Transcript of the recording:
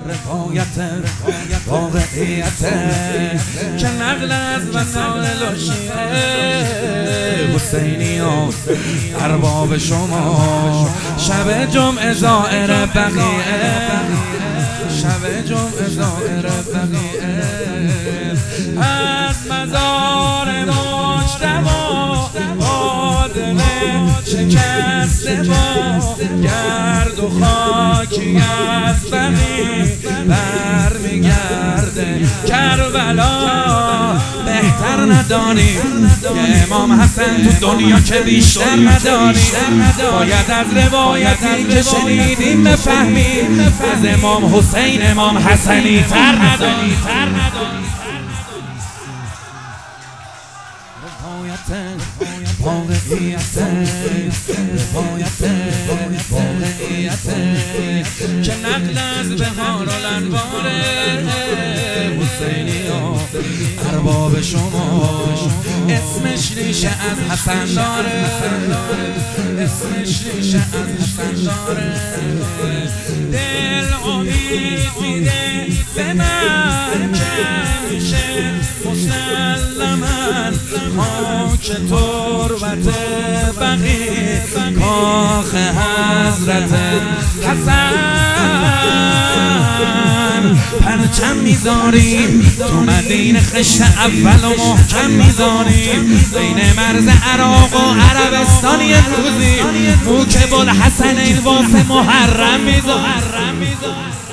روایت واقعیت که نقل از وسائل و شیعه حسینی و ارباب شما شب جمعه زائر بقیعه شب جمعه زائر بقیعه از مزار مجتبی با دل شکسته با گرد و خاکی از بقیع برمیگرده کربلا بهتر ندانی که امام حسن تو دنیا که بیشتر نداری باید از روایتی که شنیدیم بفهمیم از امام حسین امام حسنی تر نداری واقعیت که نقل از بهار الانوار حسینی و ارباب شما اسمش ریشه از حسن داره اسمش ریشه از حسن داره دل امید میده به من که میشه مسلماً خاک تربت بقیع کاخ حضرت حسن پرچم میذاریم تو مدینه خشت اول و محکم میذاریم بین مرز عراق و عربستان یک روزی موکب الحسنین واسه محرم میذاریم